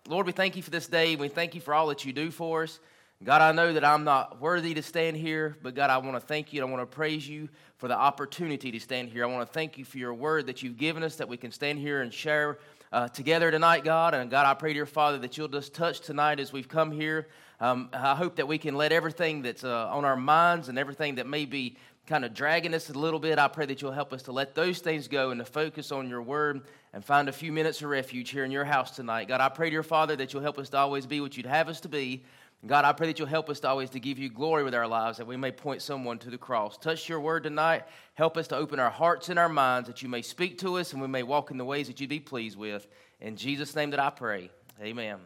Lord, we thank you for this day. We thank you for all that you do for us. God, I know that I'm not worthy to stand here, but God, I want to thank you and I want to praise you for the opportunity to stand here. I want to thank you for your word that you've given us, that we can stand here and share together tonight, God. And God, I pray, dear Father, that you'll just touch tonight as we've come here. I hope that we can let everything that's on our minds and everything that may be kind of dragging us a little bit, I pray that you'll help us to let those things go and to focus on your word and find a few minutes of refuge here in your house tonight. God, I pray, dear Father, that you'll help us to always be what you'd have us to be. God, I pray that you'll help us to always to give you glory with our lives, that we may point someone to the cross. Touch your word tonight. Help us to open our hearts and our minds, that you may speak to us and we may walk in the ways that you'd be pleased with. In Jesus' name that I pray. Amen.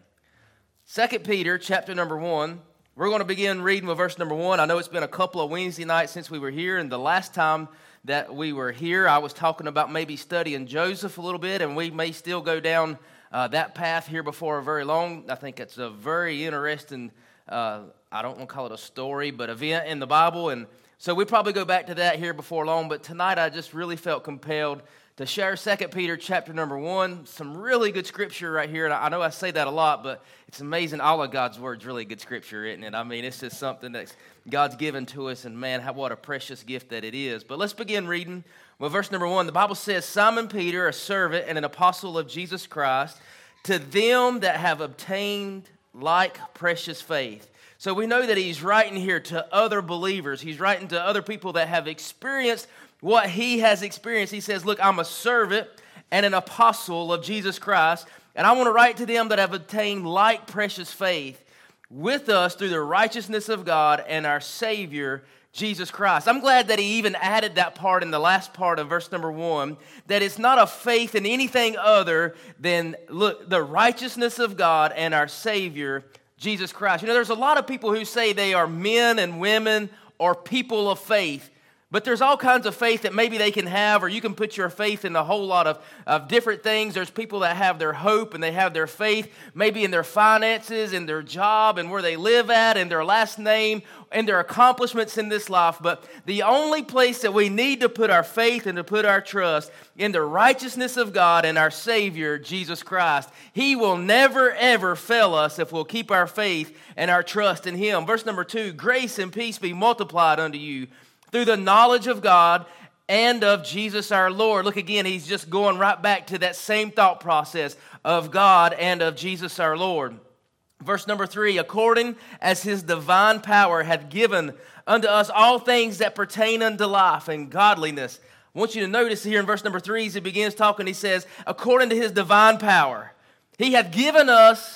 2 Peter chapter number 1. We're going to begin reading with verse number 1. I know it's been a couple of Wednesday nights since we were here, and the last time that we were here, I was talking about maybe studying Joseph a little bit, and we may still go down that path here before very long. I think it's a very interesting, I don't want to call it a story, but event in the Bible, and so we probably go back to that here before long, but tonight I just really felt compelled to share 2 Peter chapter number 1, some really good scripture right here. And I know I say that a lot, but it's amazing. All of God's word's really good scripture, isn't it? I mean, it's just something that God's given to us, and man, what a precious gift that it is. But let's begin reading with verse number 1. The Bible says, Simon Peter, a servant and an apostle of Jesus Christ, to them that have obtained like precious faith. So we know that he's writing here to other believers. He's writing to other people that have experienced what he has experienced. He says, look, I'm a servant and an apostle of Jesus Christ, and I want to write to them that have obtained like precious faith with us through the righteousness of God and our Savior, Jesus Christ. I'm glad that he even added that part in the last part of verse number 1, that it's not a faith in anything other than, look, the righteousness of God and our Savior, Jesus Christ. You know, there's a lot of people who say they are men and women or people of faith. But there's all kinds of faith that maybe they can have, or you can put your faith in a whole lot of different things. There's people that have their hope and they have their faith maybe in their finances, in their job, and where they live at, and their last name, and their accomplishments in this life. But the only place that we need to put our faith and to put our trust in the righteousness of God and our Savior, Jesus Christ. He will never, ever fail us if we'll keep our faith and our trust in Him. Verse number 2, grace and peace be multiplied unto you through the knowledge of God and of Jesus our Lord. Look again, he's just going right back to that same thought process of God and of Jesus our Lord. Verse number 3, according as his divine power hath given unto us all things that pertain unto life and godliness. I want you to notice here in verse number 3, as he begins talking, he says, according to his divine power, he hath given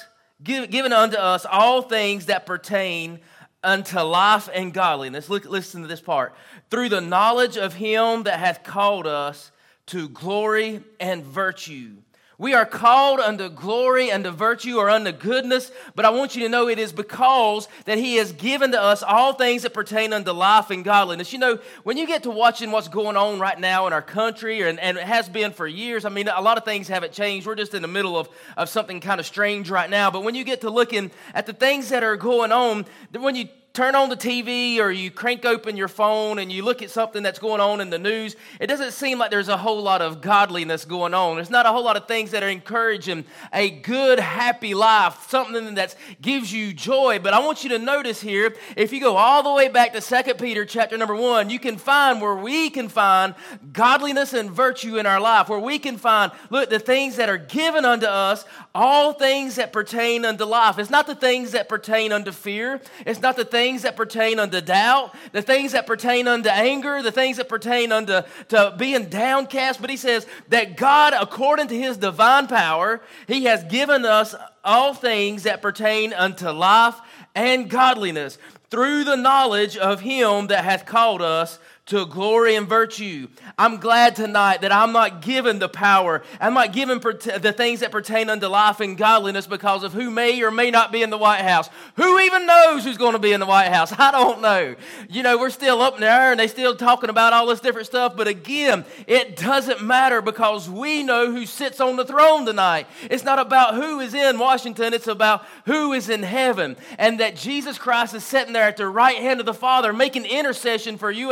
unto us all things that pertain unto life and godliness. Listen to this part. Through the knowledge of him that hath called us to glory and virtue. We are called unto glory and to virtue, or unto goodness, but I want you to know it is because that he has given to us all things that pertain unto life and godliness. You know, when you get to watching what's going on right now in our country, and it has been for years, I mean, a lot of things haven't changed. We're just in the middle of something kind of strange right now, but when you get to looking at the things that are going on, when you turn on the TV or you crank open your phone and you look at something that's going on in the news, it doesn't seem like there's a whole lot of godliness going on. There's not a whole lot of things that are encouraging a good, happy life, something that gives you joy. But I want you to notice here, if you go all the way back to 2 Peter chapter number 1, you can find where we can find godliness and virtue in our life, where we can find, look, the things that are given unto us, all things that pertain unto life. It's not the things that pertain unto fear. It's not the things that pertain unto doubt, the things that pertain unto anger, the things that pertain unto being downcast. But he says that God, according to his divine power, he has given us all things that pertain unto life and godliness through the knowledge of him that hath called us to glory and virtue. I'm glad tonight that I'm not given the power. I'm not given the things that pertain unto life and godliness because of who may or may not be in the White House. Who even knows who's going to be in the White House? I don't know. You know, we're still up in the air and they're still talking about all this different stuff. But again, it doesn't matter because we know who sits on the throne tonight. It's not about who is in Washington. It's about who is in heaven. And that Jesus Christ is sitting there at the right hand of the Father making intercession for you and I.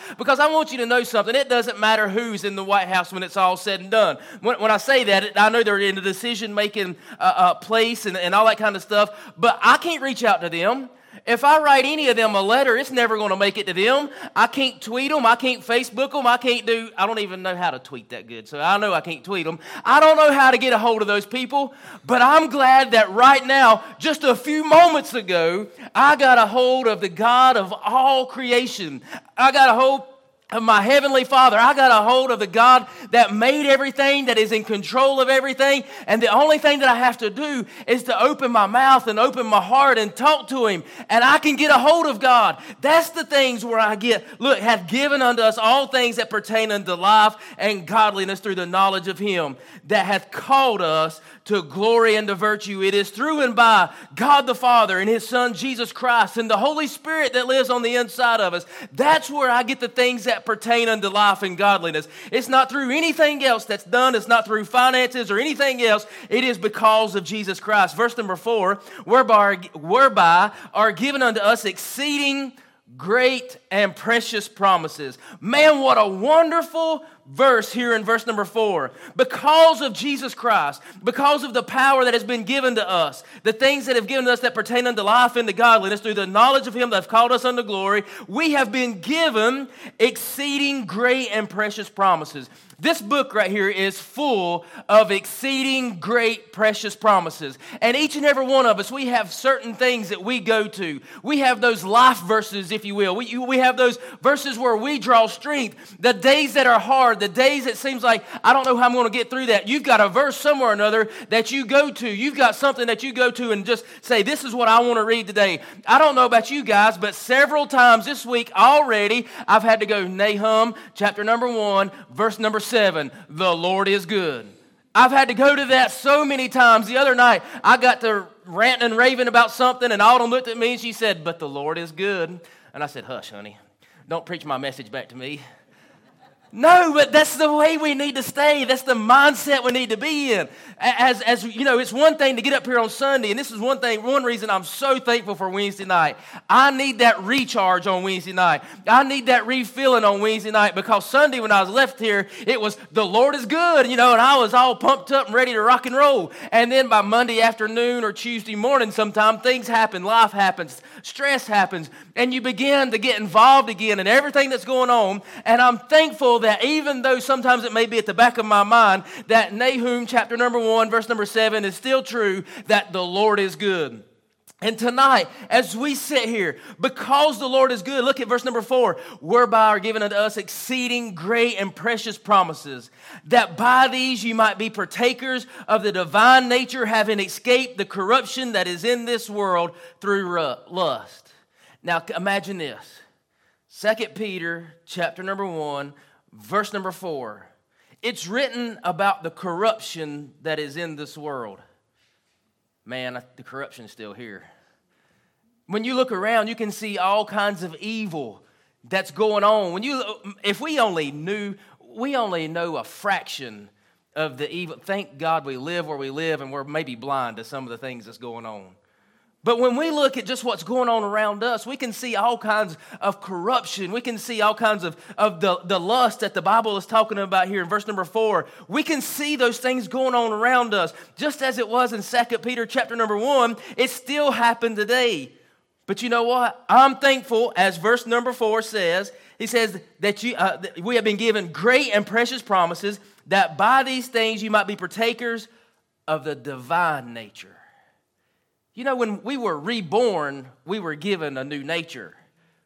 Because I want you to know something. It doesn't matter who's in the White House when it's all said and done. When I say that, I know they're in the decision-making place and all that kind of stuff, but I can't reach out to them. If I write any of them a letter, it's never going to make it to them. I can't tweet them. I can't Facebook them. I don't even know how to tweet that good, so I know I can't tweet them. I don't know how to get a hold of those people, but I'm glad that right now, just a few moments ago, I got a hold of the God of all creation. I got a hold of my Heavenly Father. I got a hold of the God that made everything, that is in control of everything, and the only thing that I have to do is to open my mouth and open my heart and talk to Him, and I can get a hold of God. That's the things where hath given unto us all things that pertain unto life and godliness through the knowledge of Him that hath called us to glory and to virtue. It is through and by God the Father and His Son Jesus Christ and the Holy Spirit that lives on the inside of us. That's where I get the things that pertain unto life and godliness. It's not through anything else that's done. It's not through finances or anything else. It is because of Jesus Christ. Verse number 4, whereby are given unto us exceeding great and precious promises. Man, what a wonderful verse here in verse number 4. Because of Jesus Christ, because of the power that has been given to us, the things that have given us that pertain unto life and to godliness, through the knowledge of Him that hath called us unto glory, we have been given exceeding great and precious promises. This book right here is full of exceeding great, precious promises. And each and every one of us, we have certain things that we go to. We have those life verses, if you will. We have those verses where we draw strength. The days that are hard, the days that seems like, I don't know how I'm going to get through that. You've got a verse somewhere or another that you go to. You've got something that you go to and just say, this is what I want to read today. I don't know about you guys, but several times this week already, I've had to go Nahum, chapter number 1, verse number 7, the Lord is good. I've had to go to that so many times. The other night, I got to ranting and raving about something, and Autumn looked at me and she said, but the Lord is good. And I said, hush, honey. Don't preach my message back to me. No, but that's the way we need to stay. That's the mindset we need to be in. As you know, it's one thing to get up here on Sunday, and this is one reason I'm so thankful for Wednesday night. I need that recharge on Wednesday night. I need that refilling on Wednesday night, because Sunday when I was left here, it was the Lord is good, and I was all pumped up and ready to rock and roll. And then by Monday afternoon or Tuesday morning sometime, things happen, life happens, stress happens, and you begin to get involved again in everything that's going on. And I'm thankful that even though sometimes it may be at the back of my mind, that Nahum chapter number 1, verse number 7 is still true, that the Lord is good. And tonight, as we sit here, because the Lord is good, look at verse number 4, whereby are given unto us exceeding great and precious promises, that by these you might be partakers of the divine nature, having escaped the corruption that is in this world through lust. Now imagine this, 2 Peter chapter number 1, verse number 4. It's written about the corruption that is in this world. Man, the corruption is still here. When you look around, you can see all kinds of evil that's going on. If we only know a fraction of the evil. Thank God we live where we live, and we're maybe blind to some of the things that's going on. But when we look at just what's going on around us, we can see all kinds of corruption. We can see all kinds of the lust that the Bible is talking about here in verse number 4. We can see those things going on around us. Just as it was in 2 Peter chapter number 1, it still happened today. But you know what? I'm thankful, as verse number 4 says, he says that we have been given great and precious promises, that by these things you might be partakers of the divine nature. You know, when we were reborn, we were given a new nature.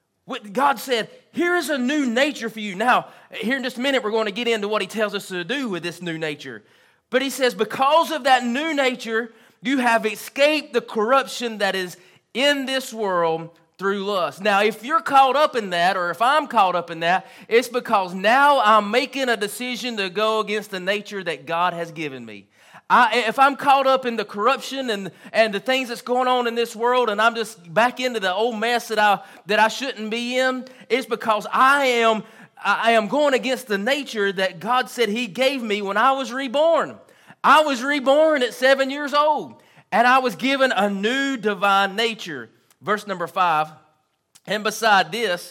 God said, here's a new nature for you. Now, here in just a minute, we're going to get into what He tells us to do with this new nature. But He says, because of that new nature, you have escaped the corruption that is in this world through lust. Now, if you're caught up in that, or if I'm caught up in that, it's because now I'm making a decision to go against the nature that God has given me. If I'm caught up in the corruption and the things that's going on in this world, and I'm just back into the old mess that I shouldn't be in, it's because I am going against the nature that God said He gave me when I was reborn. I was reborn at 7 years old, and I was given a new divine nature. Verse number 5, and beside this,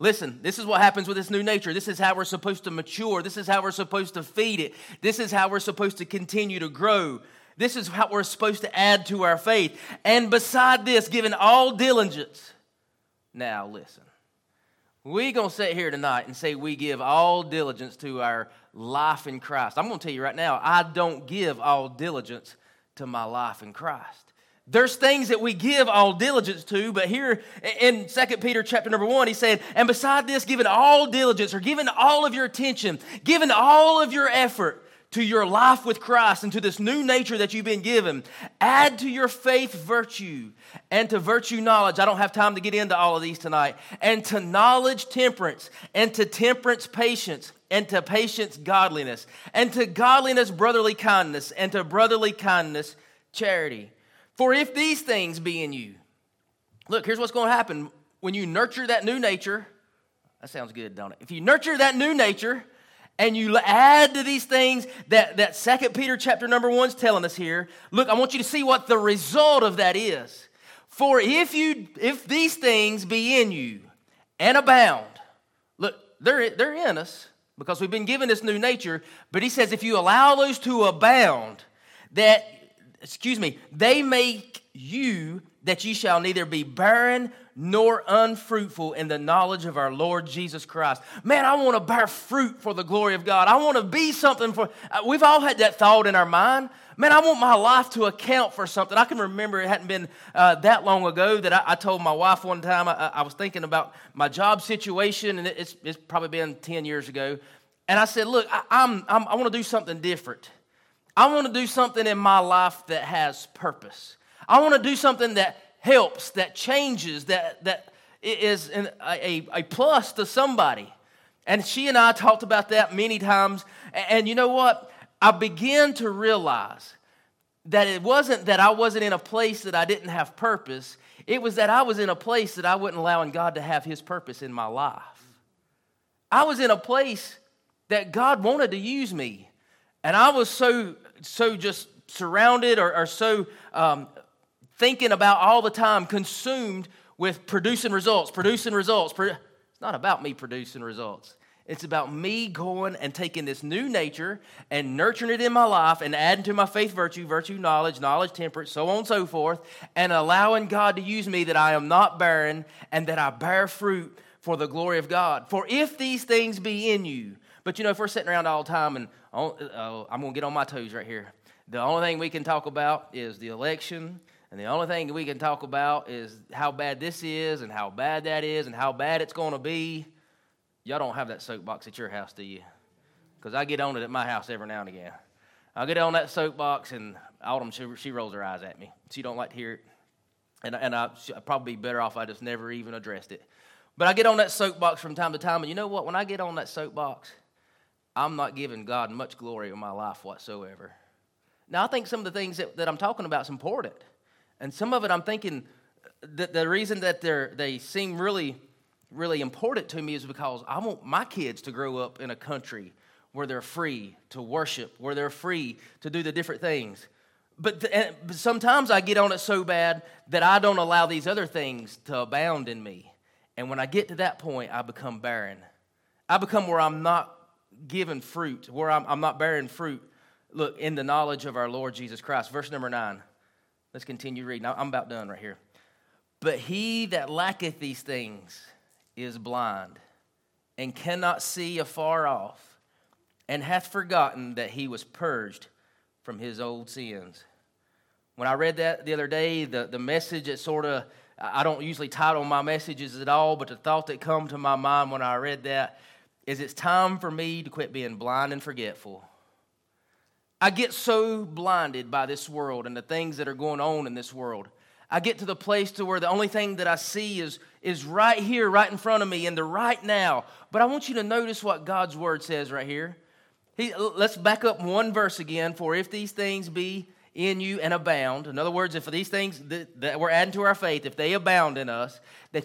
Listen, this is what happens with this new nature. This is how we're supposed to mature. This is how we're supposed to feed it. This is how we're supposed to continue to grow. This is how we're supposed to add to our faith. And beside this, giving all diligence. Now, listen. We're going to sit here tonight and say we give all diligence to our life in Christ. I'm going to tell you right now, I don't give all diligence to my life in Christ. There's things that we give all diligence to, but here in 2 Peter chapter number 1, he's saying, and beside this, giving all diligence or giving all of your attention, giving all of your effort to your life with Christ and to this new nature that you've been given. Add to your faith virtue, and to virtue knowledge. I don't have time to get into all of these tonight. And to knowledge temperance, and to temperance patience, and to patience godliness, and to godliness brotherly kindness, and to brotherly kindness charity. For if these things be in you, look, here's what's going to happen when you nurture that new nature. That sounds good, don't it? If you nurture that new nature, and you add to these things that 2 Peter chapter number 1 is telling us here. Look, I want you to see what the result of that is. For if these things be in you and abound, look, they're in us because we've been given this new nature. But he says if you allow those to abound, they make you that ye shall neither be barren nor unfruitful in the knowledge of our Lord Jesus Christ. Man, I want to bear fruit for the glory of God. I want to be something for, we've all had that thought in our mind. Man, I want my life to account for something. I can remember it hadn't been that long ago that I told my wife one time, I was thinking about my job situation, and it's probably been 10 years ago. And I said, look, I want to do something different. I want to do something in my life that has purpose. I want to do something that helps, that changes, that is a plus to somebody. And she and I talked about that many times. And you know what? I began to realize that it wasn't that I wasn't in a place that I didn't have purpose. It was that I was in a place that I wasn't allowing God to have His purpose in my life. I was in a place that God wanted to use me. And I was so just surrounded or so thinking about all the time, consumed with producing results. It's not about me producing results. It's about me going and taking this new nature and nurturing it in my life and adding to my faith virtue knowledge, temperance, so on and so forth, and allowing God to use me that I am not barren and that I bear fruit for the glory of God. For if these things be in you, but if we're sitting around all the time and I'm going to get on my toes right here. The only thing we can talk about is the election, and the only thing we can talk about is how bad this is and how bad that is and how bad it's going to be. Y'all don't have that soapbox at your house, do you? Because I get on it at my house every now and again. I'll get on that soapbox, and Autumn, she rolls her eyes at me. She don't like to hear it. And I'd probably be better off I just never even addressed it. But I get on that soapbox from time to time, and you know what? When I get on that soapbox, I'm not giving God much glory in my life whatsoever. Now, I think some of the things that I'm talking about is important. And some of it I'm thinking that the reason that they seem really, really important to me is because I want my kids to grow up in a country where they're free to worship, where they're free to do the different things. But sometimes I get on it so bad that I don't allow these other things to abound in me. And when I get to that point, I become barren. I become where I'm not giving fruit, where I'm not bearing fruit. Look, in the knowledge of our Lord Jesus Christ. Verse number 9. Let's continue reading. I'm about done right here. But he that lacketh these things is blind, and cannot see afar off, and hath forgotten that he was purged from his old sins. When I read that the other day, the message, it sort of, I don't usually title my messages at all, but the thought that come to my mind when I read that is it's time for me to quit being blind and forgetful. I get so blinded by this world and the things that are going on in this world. I get to the place to where the only thing that I see is right here, right in front of me, in the right now. But I want you to notice what God's word says right here. Let's back up one verse again. For if these things be in you and abound, in other words, if these things that we're adding to our faith, if they abound in us,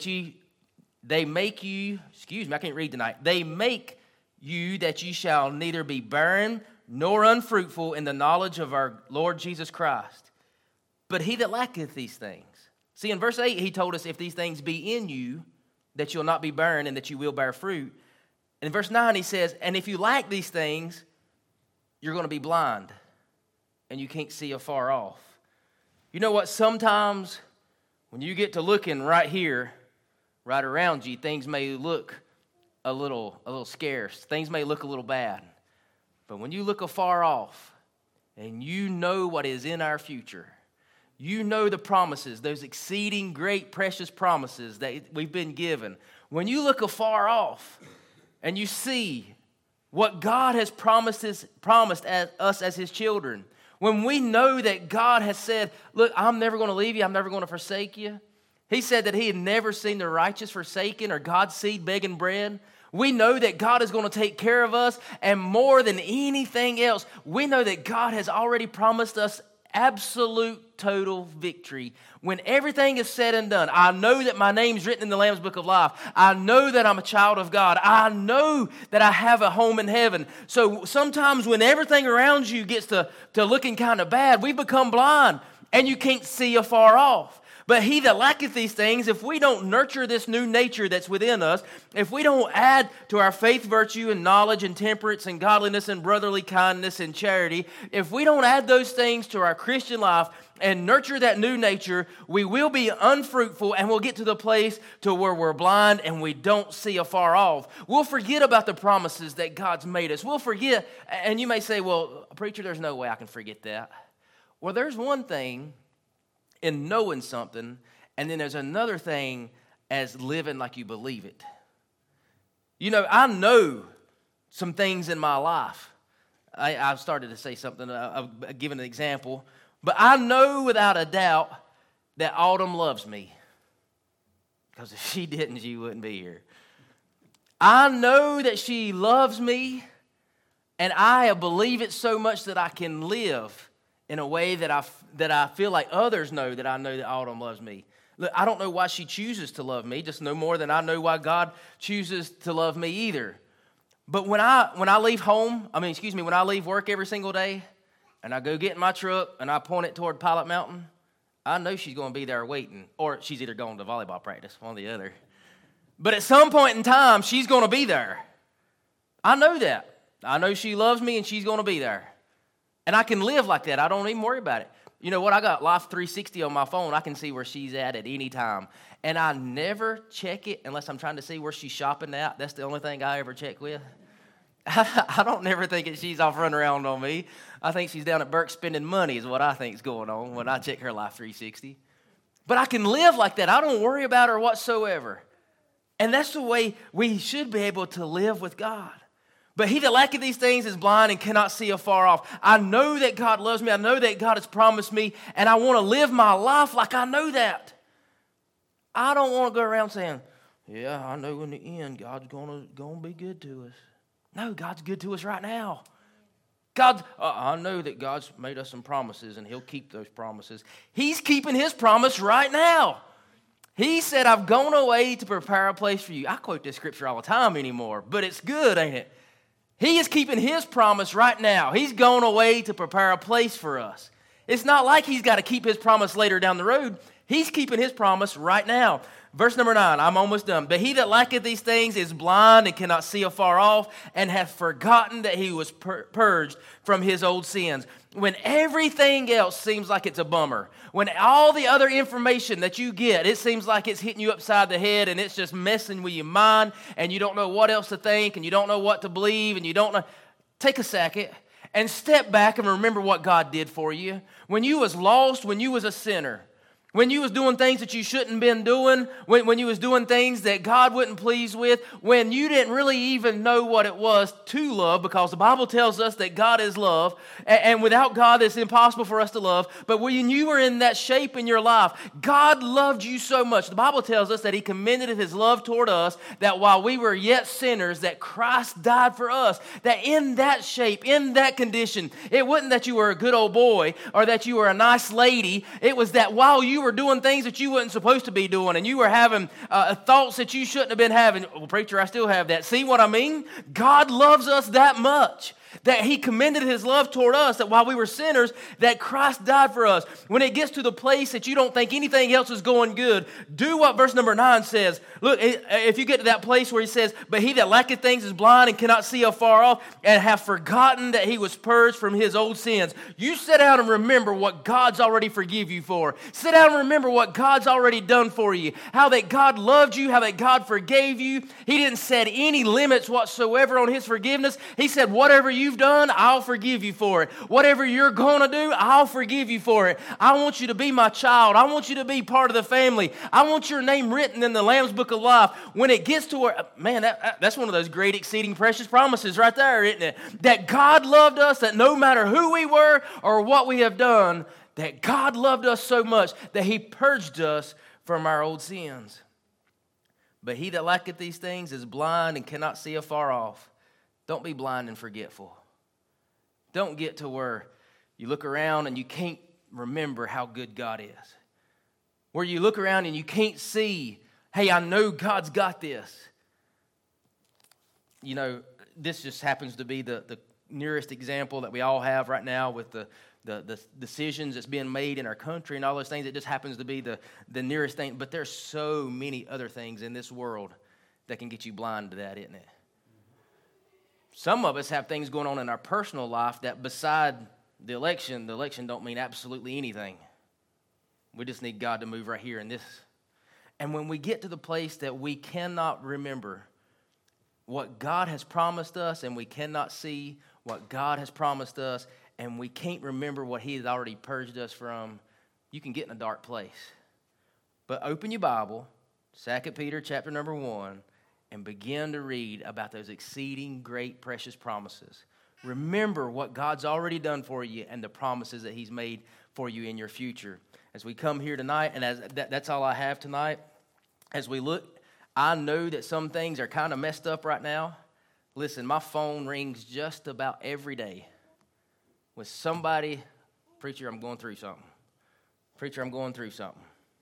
they make you, I can't read tonight. They make you that you shall neither be barren nor unfruitful in the knowledge of our Lord Jesus Christ. But he that lacketh these things. See, in verse 8, he told us if these things be in you, that you'll not be barren and that you will bear fruit. And in verse 9 he says, and if you lack these things, you're going to be blind and you can't see afar off. You know what? Sometimes when you get to looking right here, right around you, things may look a little scarce. Things may look a little bad. But when you look afar off and you know what is in our future, you know the promises, those exceeding great precious promises that we've been given. When you look afar off and you see what God has promised us as his children, when we know that God has said, look, I'm never going to leave you, I'm never going to forsake you. He said that he had never seen the righteous forsaken or God's seed begging bread. We know that God is going to take care of us, and more than anything else, we know that God has already promised us absolute total victory. When everything is said and done, I know that my name's written in the Lamb's Book of Life. I know that I'm a child of God. I know that I have a home in heaven. So sometimes when everything around you gets to looking kind of bad, we become blind and you can't see afar off. But he that lacketh these things, if we don't nurture this new nature that's within us, if we don't add to our faith, virtue, and knowledge, and temperance, and godliness, and brotherly kindness, and charity, if we don't add those things to our Christian life and nurture that new nature, we will be unfruitful and we'll get to the place to where we're blind and we don't see afar off. We'll forget about the promises that God's made us. We'll forget, and you may say, well, preacher, there's no way I can forget that. Well, there's one thing in knowing something, and then there's another thing as living like you believe it. You know, I know some things in my life. I've started to say something, I've given an example, but I know without a doubt that Autumn loves me. Because if she didn't, she wouldn't be here. I know that she loves me, and I believe it so much that I can live in a way that I feel like others know that I know that Autumn loves me. Look, I don't know why she chooses to love me, just no more than I know why God chooses to love me either. But when I leave when I leave work every single day, and I go get in my truck and I point it toward Pilot Mountain, I know she's going to be there waiting, or she's either going to volleyball practice, one or the other. But at some point in time, she's going to be there. I know that. I know she loves me and she's going to be there. And I can live like that. I don't even worry about it. You know what? I got Life 360 on my phone. I can see where she's at any time. And I never check it unless I'm trying to see where she's shopping at. That's the only thing I ever check with. I don't never think that she's off running around on me. I think she's down at Burke spending money is what I think is going on when I check her Life 360. But I can live like that. I don't worry about her whatsoever. And that's the way we should be able to live with God. But he that lacketh these things is blind and cannot see afar off. I know that God loves me. I know that God has promised me. And I want to live my life like I know that. I don't want to go around saying, yeah, I know in the end God's going to be good to us. No, God's good to us right now. I know that God's made us some promises and he'll keep those promises. He's keeping his promise right now. He said, I've gone away to prepare a place for you. I quote this scripture all the time anymore, but it's good, ain't it? He is keeping his promise right now. He's gone away to prepare a place for us. It's not like he's got to keep his promise later down the road. He's keeping his promise right now. Verse number 9, I'm almost done. But he that lacketh these things is blind and cannot see afar off, and hath forgotten that he was purged from his old sins. When everything else seems like it's a bummer, when all the other information that you get, it seems like it's hitting you upside the head and it's just messing with your mind, and you don't know what else to think, and you don't know what to believe, and you don't know. Take a second and step back and remember what God did for you. When you was lost, when you was a sinner, when you was doing things that you shouldn't been doing, when you was doing things that God wasn't pleased with, when you didn't really even know what it was to love, because the Bible tells us that God is love, and without God it's impossible for us to love. But when you were in that shape in your life, God loved you so much. The Bible tells us that he commended his love toward us, that while we were yet sinners, that Christ died for us. That in that shape, in that condition, it wasn't that you were a good old boy or that you were a nice lady. It was that while you were doing things that you weren't supposed to be doing, and you were having thoughts that you shouldn't have been having. Well, preacher, I still have that. See what I mean? God loves us that much. that he commended his love toward us, that while we were sinners, that Christ died for us. When it gets to the place that you don't think anything else is going good, do what verse number 9 says. Look, if you get to that place where he says, but he that lacketh things is blind and cannot see afar off, and have forgotten that he was purged from his old sins. You sit down and remember what God's already forgive you for. Sit down and remember what God's already done for you. How that God loved you, how that God forgave you. He didn't set any limits whatsoever on his forgiveness. He said, whatever you've done, I'll forgive you for it. Whatever you're going to do, I'll forgive you for it. I want you to be my child. I want you to be part of the family. I want your name written in the Lamb's Book of Life. When it gets to where, man, that's one of those great, exceeding precious promises right there, isn't it? That God loved us, that no matter who we were or what we have done, that God loved us so much that he purged us from our old sins. But he that lacketh these things is blind and cannot see afar off. Don't be blind and forgetful. Don't get to where you look around and you can't remember how good God is. Where you look around and you can't see, hey, I know God's got this. You know, this just happens to be the nearest example that we all have right now with the decisions that's being made in our country and all those things. It just happens to be the nearest thing. But there's so many other things in this world that can get you blind to that, isn't it? Some of us have things going on in our personal life that beside the election don't mean absolutely anything. We just need God to move right here in this. And when we get to the place that we cannot remember what God has promised us and we cannot see what God has promised us and we can't remember what he has already purged us from, you can get in a dark place. But open your Bible, 2 Peter chapter number 1, and begin to read about those exceeding great precious promises. Remember what God's already done for you and the promises that he's made for you in your future. As we come here tonight, and that's all I have tonight, as we look, I know that some things are kind of messed up right now. Listen, my phone rings just about every day with somebody, preacher, I'm going through something. Preacher, I'm going through something.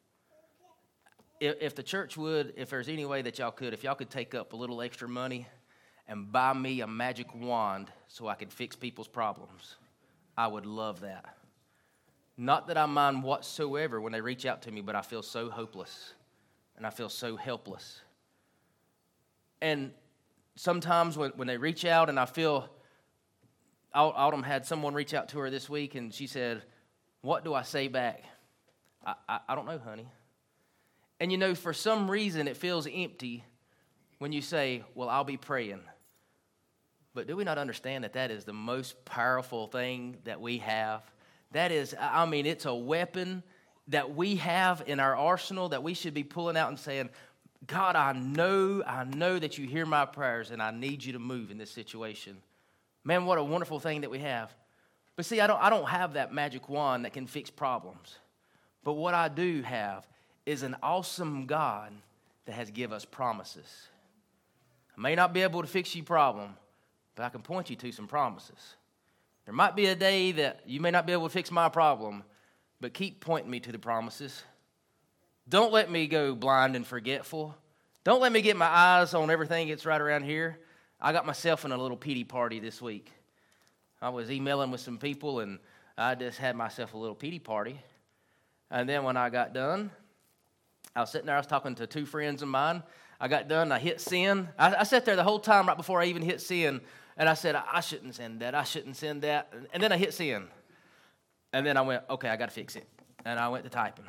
If the church would, if there's any way that if y'all could take up a little extra money and buy me a magic wand so I could fix people's problems, I would love that. Not that I mind whatsoever when they reach out to me, but I feel so hopeless and I feel so helpless. And sometimes when they reach out and I feel, Autumn had someone reach out to her this week and she said, what do I say back? I don't know, honey. And you know, for some reason it feels empty when you say, well, I'll be praying. But do we not understand that that is the most powerful thing that we have? That is, I mean, it's a weapon that we have in our arsenal that we should be pulling out and saying, God, I know that you hear my prayers and I need you to move in this situation. Man, what a wonderful thing that we have. But see, I don't have that magic wand that can fix problems. But what I do have is an awesome God that has given us promises. I may not be able to fix your problem, but I can point you to some promises. There might be a day that you may not be able to fix my problem, but keep pointing me to the promises. Don't let me go blind and forgetful. Don't let me get my eyes on everything that's right around here. I got myself in a little pity party this week. I was emailing with some people, and I just had myself a little pity party. And then when I got done, I was sitting there, I was talking to two friends of mine. I got done, I hit send. I sat there the whole time right before I even hit send, and I said, I shouldn't send that, I shouldn't send that. And then I hit send. And then I went, okay, I got to fix it. And I went to typing.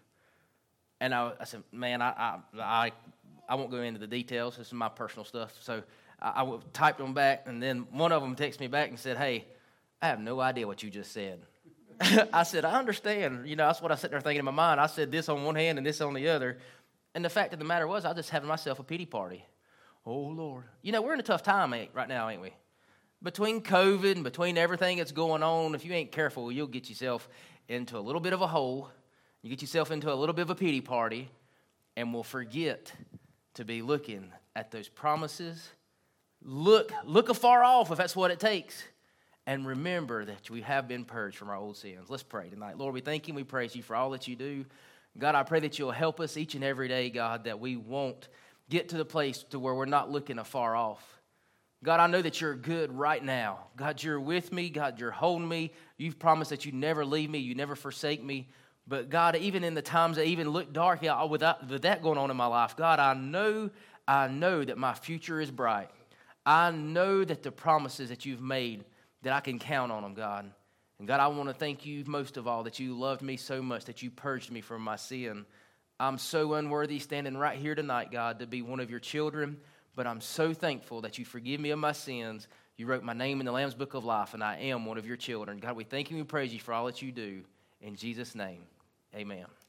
And I said, man, I won't go into the details. This is my personal stuff. So I typed them back, and then one of them texted me back and said, hey, I have no idea what you just said. I said, I understand. You know, that's what I sat there thinking in my mind. I said this on one hand and this on the other. And the fact of the matter was, I was just having myself a pity party. Oh, Lord. You know, we're in a tough time right now, ain't we? Between COVID and between everything that's going on, if you ain't careful, you'll get yourself into a little bit of a hole. You get yourself into a little bit of a pity party, and we'll forget to be looking at those promises. Look afar off if that's what it takes. And remember that we have been purged from our old sins. Let's pray tonight. Lord, we thank you and we praise you for all that you do. God, I pray that you'll help us each and every day, God, that we won't get to the place to where we're not looking afar off, God, I know that you're good right now. God, you're with me. God, you're holding me. You've promised that you never leave me. You never forsake me. But God, even in the times that even look dark with that going on in my life, God, I know that my future is bright. I know that the promises that you've made, that I can count on them, God. And God, I want to thank you most of all that you loved me so much, that you purged me from my sin. I'm so unworthy standing right here tonight, God, to be one of your children, but I'm so thankful that you forgive me of my sins. You wrote my name in the Lamb's Book of Life, and I am one of your children. God, we thank you and we praise you for all that you do. In Jesus' name, amen.